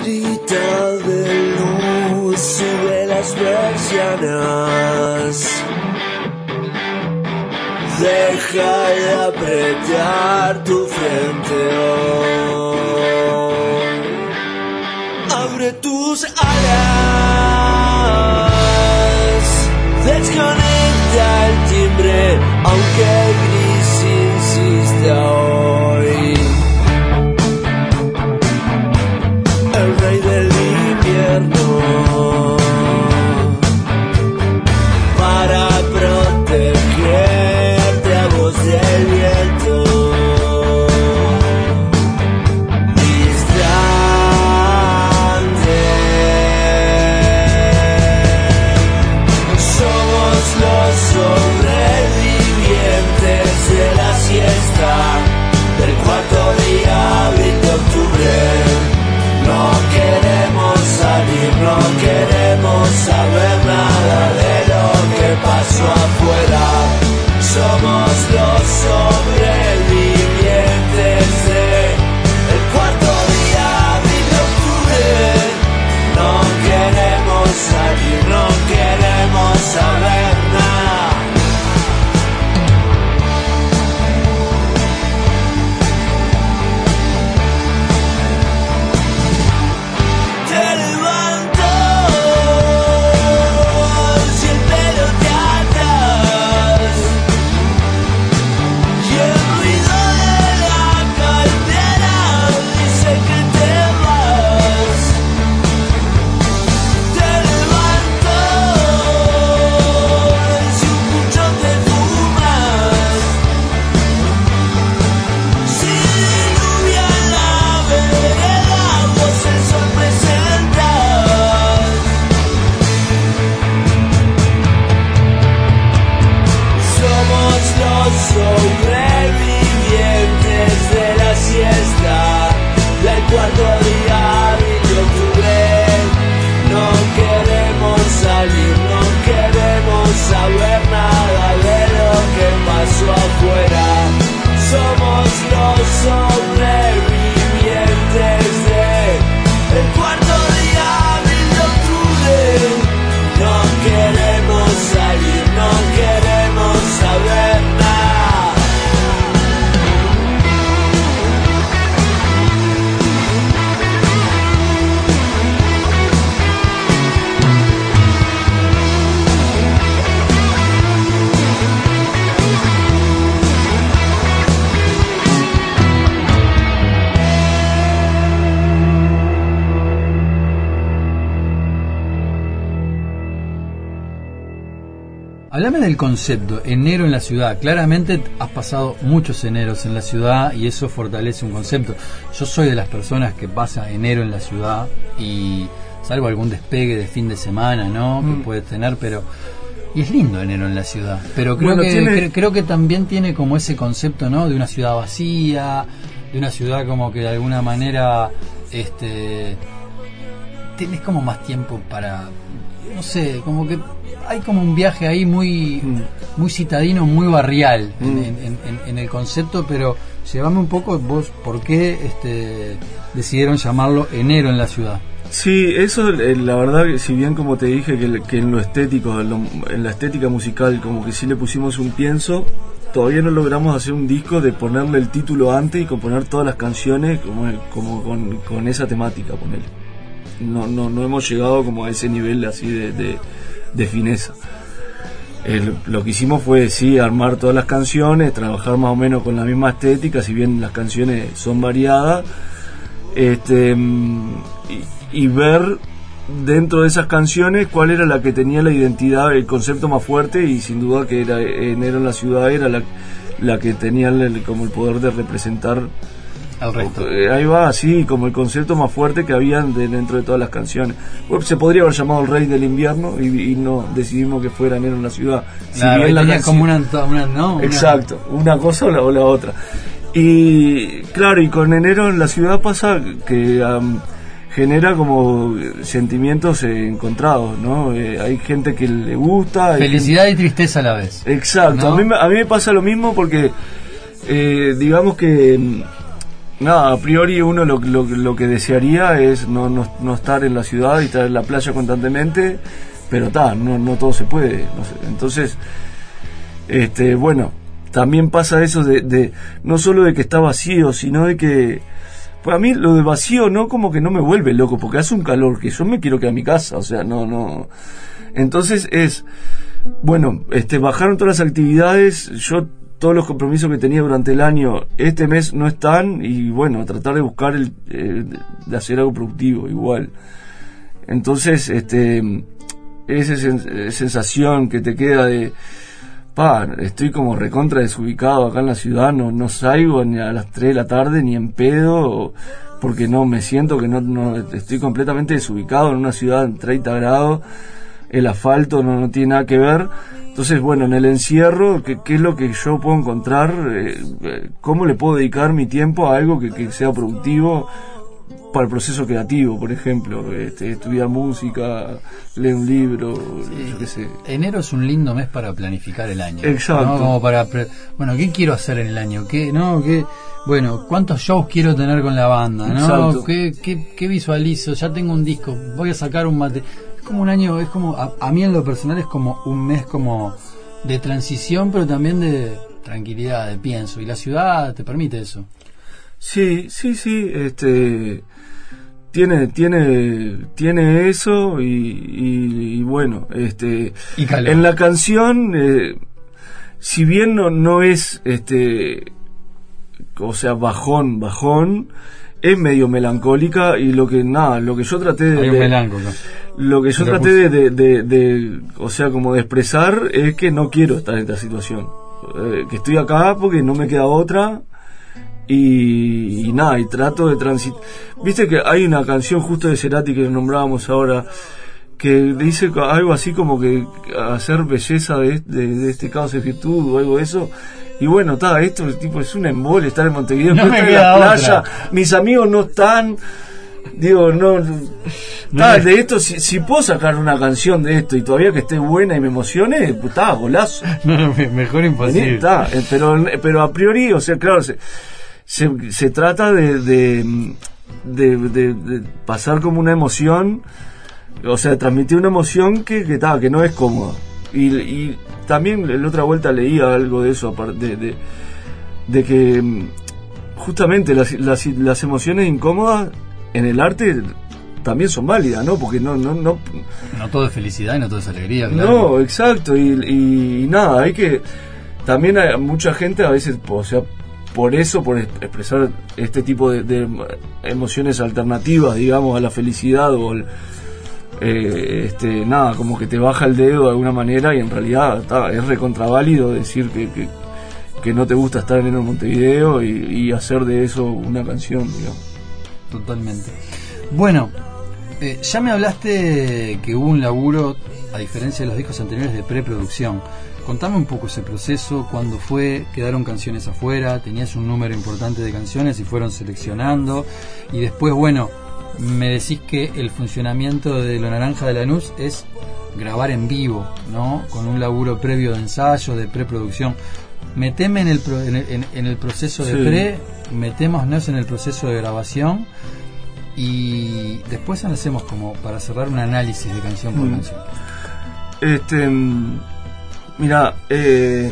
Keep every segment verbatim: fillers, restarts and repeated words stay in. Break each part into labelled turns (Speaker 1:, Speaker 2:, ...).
Speaker 1: negrita de luz sube las persianas. Deja de apretar tu frente hoy. Abre tus alas. Desconecta el timbre, aunque el gris insista hoy. El rey del invierno, para protegerte a vos del viento. Distante, somos los sobrevivientes de la siesta del cuarto día hábil de octubre. No queremos salir, no queremos saber nada de lo que pasó afuera. Somos los sobrevivientes de el cuarto día hábil de octubre. No queremos salir, no queremos saber nada. Sobrevivientes de la siesta del cuarto día hábil de octubre. No queremos salir, no queremos saber nada de lo que pasó afuera. Somos los sobrevivientes de el cuarto día hábil de octubre. No queremos salir, no queremos saber nada.
Speaker 2: Háblame del concepto, enero en la ciudad. Claramente has pasado muchos eneros en la ciudad y eso fortalece un concepto. Yo soy de las personas que pasa enero en la ciudad y salvo algún despegue de fin de semana, ¿no? Mm. Que puedes tener, pero... Y es lindo enero en la ciudad. Pero creo, bueno, que, tiene... cre- creo que también tiene como ese concepto, ¿no? De una ciudad vacía, de una ciudad como que de alguna manera... este tenés como más tiempo para... No sé, como que hay como un viaje ahí muy mm. muy citadino, muy barrial mm. en, en, en, en el concepto, pero llévame un poco vos, ¿por qué este, decidieron llamarlo enero en la ciudad?
Speaker 3: Sí, eso la verdad que si bien como te dije que, que en lo estético, en, lo, en la estética musical como que sí le pusimos un pienso, todavía no logramos hacer un disco de ponerle el título antes y componer todas las canciones como, como con, con esa temática, ponele. No, no, no hemos llegado como a ese nivel así de, de, de fineza. El, lo que hicimos fue sí armar todas las canciones, trabajar más o menos con la misma estética, si bien las canciones son variadas, este y, y ver dentro de esas canciones cuál era la que tenía la identidad, el concepto más fuerte, y sin duda que era Enero en la ciudad era la, la que tenía el, como el poder de representar
Speaker 2: al resto.
Speaker 3: Ahí va, así como el concepto más fuerte que había de, dentro de todas las canciones. Bueno, se podría haber llamado El Rey del Invierno y, y no, decidimos que fuera Enero en la ciudad. Si
Speaker 2: claro,
Speaker 3: bien la
Speaker 2: tenía
Speaker 3: canción,
Speaker 2: como una, una, ¿no? Una...
Speaker 3: Exacto, una cosa o la, o la otra. Y claro, y con Enero en la ciudad pasa que um, genera como sentimientos eh, encontrados, ¿no? Eh, hay gente que le gusta.
Speaker 2: Felicidad
Speaker 3: gente...
Speaker 2: y tristeza a la vez.
Speaker 3: Exacto, ¿no? a, mí, a mí me pasa lo mismo porque, eh, digamos que nada, a priori uno lo, lo, lo que desearía es no, no, no estar en la ciudad y estar en la playa constantemente, pero ta, no, no todo se puede, no sé. Entonces, este, bueno, también pasa eso de, de no solo de que está vacío, sino de que, pues a mí lo de vacío no, como que no me vuelve loco, porque hace un calor que yo me quiero quedar en mi casa, o sea, no, no. Entonces es, bueno, este, bajaron todas las actividades, yo todos los compromisos que tenía durante el año este mes no están, y bueno, tratar de buscar el, eh, de hacer algo productivo igual. Entonces, este, esa sen- sensación que te queda de, pa, estoy como recontra desubicado acá en la ciudad, no, no salgo ni a las tres de la tarde ni en pedo, porque no, me siento que no, no estoy completamente desubicado en una ciudad en treinta grados, el asfalto no, no tiene nada que ver. Entonces, bueno, en el encierro, ¿qué, qué es lo que yo puedo encontrar? Eh, ¿Cómo le puedo dedicar mi tiempo a algo que, que sea productivo para el proceso creativo, por ejemplo? Este, estudiar música, leer un libro,
Speaker 2: sí,
Speaker 3: yo qué sé.
Speaker 2: Enero es un lindo mes para planificar el año.
Speaker 3: Exacto.
Speaker 2: ¿No? Como para, pre- bueno, ¿qué quiero hacer en el año? ¿Qué, no, qué, bueno, cuántos shows quiero tener con la banda? ¿No?
Speaker 3: Exacto.
Speaker 2: ¿Qué, qué, qué visualizo? Ya tengo un disco, voy a sacar un mate. Es como un año, es como, a, a mí en lo personal es como un mes como de transición, pero también de tranquilidad, de pienso. Y la ciudad te permite eso.
Speaker 3: Sí, sí, sí, este... tiene tiene tiene eso y, y, y bueno, este
Speaker 2: Y calor.
Speaker 3: en la canción, eh, si bien no no es este, o sea, bajón bajón, es medio melancólica, y lo que nada lo que yo traté de,
Speaker 2: Hay un
Speaker 3: de
Speaker 2: melanco,
Speaker 3: lo que yo
Speaker 2: Pero
Speaker 3: traté de, de, de, de o sea, como de expresar es que no quiero estar en esta situación, eh, que estoy acá porque no me queda otra. Y, y nada, y trato de transitar. Viste que hay una canción justo de Cerati que nombrábamos ahora, que dice algo así como que hacer belleza de, de, de este caos es virtud o algo de eso. Y bueno, está, esto tipo es un embole estar en Montevideo,
Speaker 2: No me
Speaker 3: estar en
Speaker 2: queda
Speaker 3: la playa,
Speaker 2: otra.
Speaker 3: mis amigos no están, digo, no, está, de esto, si, si puedo sacar una canción de esto y todavía que esté buena y me emocione, pues está, golazo.
Speaker 2: No, no, mejor imposible.
Speaker 3: Está, eh, pero, pero a priori, o sea, claro, se, se, se trata de, de, de, de, de pasar como una emoción, o sea, transmitir una emoción que, que, ta, que no es cómoda. Y, y también la otra vuelta leía algo de eso, aparte de, de, de que justamente las, las, las emociones incómodas en el arte también son válidas, ¿no? Porque no, no, no,
Speaker 2: no todo es felicidad y no todo es alegría, claro.
Speaker 3: No, exacto, y, y, y nada, hay que, también hay mucha gente a veces, o sea, por eso, por expresar este tipo de, de emociones alternativas, digamos, a la felicidad o el, eh, este, nada, como que te baja el dedo de alguna manera, y en realidad ta, es recontraválido decir que, que, que no te gusta estar en el Montevideo y, y hacer de eso una canción, digamos.
Speaker 2: Totalmente. Bueno, eh, ya me hablaste que hubo un laburo, a diferencia de los discos anteriores, de preproducción. Contame un poco ese proceso, cuándo fue, quedaron canciones afuera, tenías un número importante de canciones y fueron seleccionando, y después, bueno, me decís que el funcionamiento de Lo Naranja de Lanús es grabar en vivo, ¿no? Con un laburo previo de ensayo, de preproducción. Meteme en el, pro, en, el, en el proceso de sí. pre, metémonos en el proceso de grabación, y después hacemos como para cerrar un análisis de canción por mm. canción.
Speaker 3: Este... Mira, eh,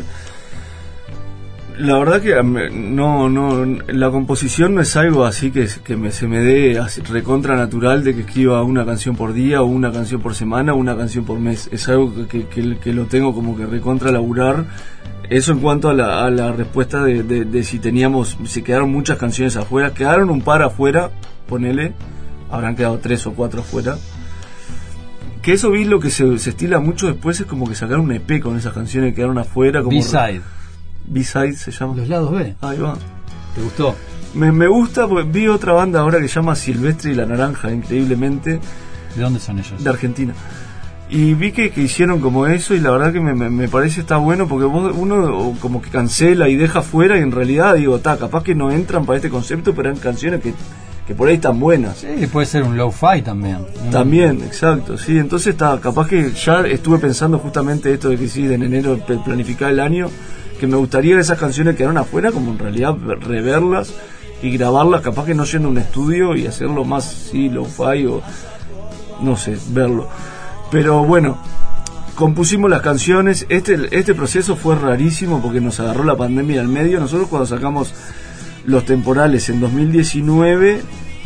Speaker 3: la verdad que no, no, la composición no es algo así que, que me, se me dé así, recontra natural de que escriba una canción por día o una canción por semana o una canción por mes. Es algo que, que, que, que lo tengo como que recontra laburar. Eso en cuanto a la, a la respuesta de, de, de si teníamos, si quedaron muchas canciones afuera. Quedaron un par afuera, ponele, habrán quedado tres o cuatro afuera. Que eso vi lo que se, se estila mucho después, es como que sacaron un E P con esas canciones que quedaron afuera, como
Speaker 2: B-side.
Speaker 3: B-side se llama.
Speaker 2: Los lados B.
Speaker 3: Ahí va.
Speaker 2: ¿Te gustó?
Speaker 3: Me, me gusta porque vi otra banda ahora que se llama Silvestre y la Naranja, increíblemente.
Speaker 2: ¿De dónde son ellos?
Speaker 3: De Argentina. Y vi que, que hicieron como eso, y la verdad que me, me, me parece está bueno, porque vos, uno como que cancela y deja fuera, y en realidad digo, ta, capaz que no entran para este concepto, pero eran canciones que que por ahí están buenas.
Speaker 2: Sí, puede ser un low-fi también.
Speaker 3: También, exacto, sí. Entonces está, capaz que ya estuve pensando justamente esto de que sí, en enero planificar el año, que me gustaría que esas canciones quedaron afuera, como en realidad reverlas y grabarla, capaz que no yendo a un estudio y hacerlo más sí, lo-fi o no sé, verlo. Pero bueno, compusimos las canciones. Este, este proceso fue rarísimo porque nos agarró la pandemia al medio. Nosotros cuando sacamos Los Temporales en dos mil diecinueve,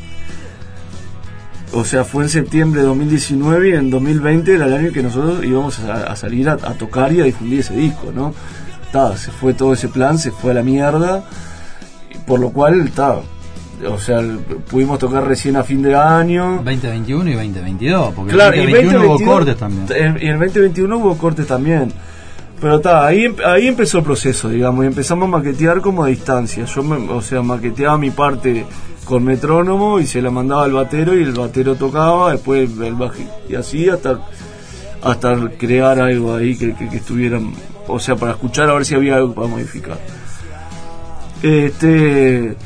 Speaker 3: o sea, fue en septiembre de dos mil diecinueve, y en dos mil veinte era el año que nosotros íbamos a, a salir a, a tocar y a difundir ese disco, ¿no? Ta, se fue todo ese plan, se fue a la mierda, por lo cual, ta, o sea, pudimos tocar recién a fin de año.
Speaker 2: veinte veintiuno y veinte veintidós, porque
Speaker 3: claro,
Speaker 2: en
Speaker 3: veinte
Speaker 2: veinte veintiuno
Speaker 3: veintidós,
Speaker 2: hubo cortes también.
Speaker 3: Y en veinte veintiuno hubo cortes también. Pero ta, ahí, ahí empezó el proceso, digamos, y empezamos a maquetear como a distancia. Yo, me, o sea, maqueteaba mi parte con metrónomo y se la mandaba al batero y el batero tocaba, después el baji, y así hasta hasta crear algo ahí que, que, que estuvieran, o sea, para escuchar a ver si había algo para modificar. Este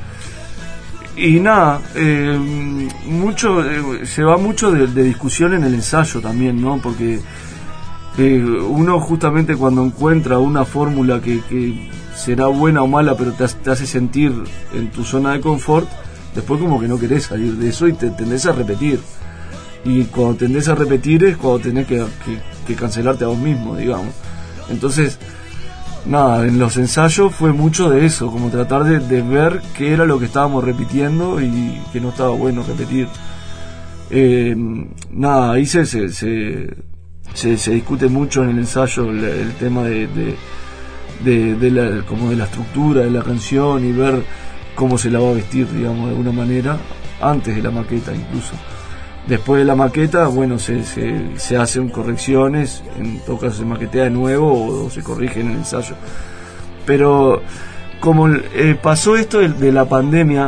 Speaker 3: y nada, eh, mucho eh, se va mucho de, de discusión en el ensayo también, ¿no? Porque eh, uno justamente cuando encuentra una fórmula que, que será buena o mala, pero te, te hace sentir en tu zona de confort, después como que no querés salir de eso y te tendés a repetir. Y cuando tendés a repetir es cuando tenés que, que, que cancelarte a vos mismo, digamos. Entonces, nada, en los ensayos fue mucho de eso, como tratar de, de ver qué era lo que estábamos repitiendo y que no estaba bueno repetir. Eh, nada, ahí se, se, se, se, se discute mucho en el ensayo el, el tema de, de, de, de, la, como de la estructura de la canción y ver cómo se la va a vestir, digamos, de alguna manera, antes de la maqueta incluso. Después de la maqueta, bueno, se, se, se hacen correcciones, en todo caso se maquetea de nuevo o, o se corrige en el ensayo. Pero como eh, pasó esto de, de la pandemia,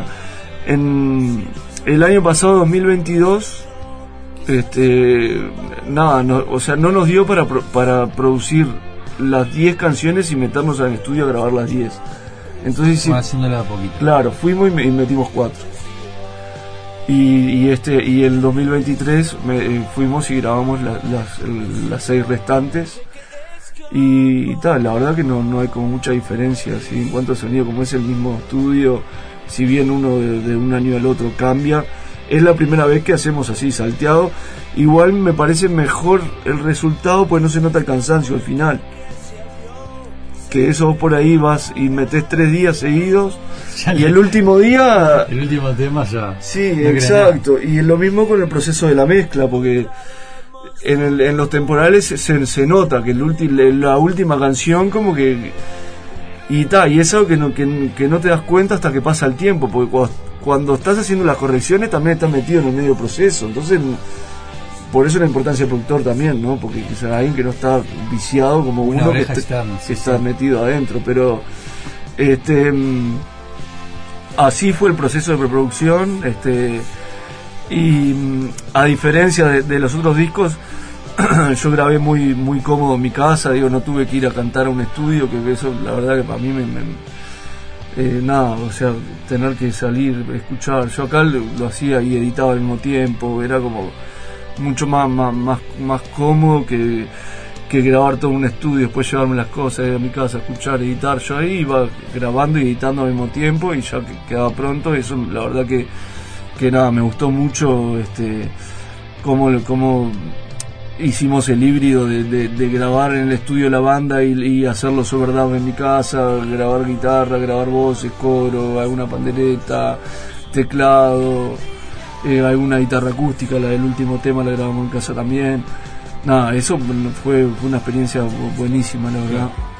Speaker 3: en el año pasado, dos mil veintidós, este, nada, no, o sea, no nos dio para, para producir las diez canciones y meternos al estudio a grabar las diez. Entonces, sí,
Speaker 2: haciéndola a poquito.
Speaker 3: Claro, fuimos y, y metimos cuatro. Y, y este y el dos mil veintitrés me, eh, fuimos y grabamos la, las, el, las seis restantes. Y, y tal, la verdad que no, no hay como mucha diferencia, ¿sí? En cuanto a sonido, como es el mismo estudio, si bien uno de, de un año al otro cambia, es la primera vez que hacemos así, salteado. Igual me parece mejor el resultado, pues no se nota el cansancio al final. Que eso vos por ahí vas y metés tres días seguidos ya y le... el último día...
Speaker 2: El último tema ya...
Speaker 3: Sí, no exacto. Y lo mismo con el proceso de la mezcla, porque en, el, en los temporales se, se nota que el ulti, la última canción como que... Y ta, y es algo que no, que, que no te das cuenta hasta que pasa el tiempo, porque cuando, cuando estás haciendo las correcciones también estás metido en el medio proceso. Entonces... Por eso la importancia del productor también, ¿no? Porque quizás alguien que no está viciado como uno que, está, externa, sí, que está sí. metido adentro. Pero este así fue el proceso de preproducción. Este y a diferencia de, de los otros discos, yo grabé muy muy cómodo en mi casa. Digo, no tuve que ir a cantar a un estudio, que eso la verdad que para mí me... me eh, nada, o sea, tener que salir, escuchar. Yo acá lo, lo hacía y editaba al mismo tiempo. Era como... mucho más más más, más cómodo que, que grabar todo un estudio, después llevarme las cosas a mi casa, escuchar, editar. Yo ahí iba grabando y editando al mismo tiempo y ya quedaba pronto. Eso la verdad que, que nada, me gustó mucho este cómo, cómo hicimos el híbrido de, de, de grabar en el estudio la banda y, y hacerlo overdub en mi casa, grabar guitarra, grabar voces, coro, alguna pandereta, teclado. Eh, alguna guitarra acústica, la del último tema la grabamos en casa también. Nada, eso fue, fue una experiencia buenísima, la verdad.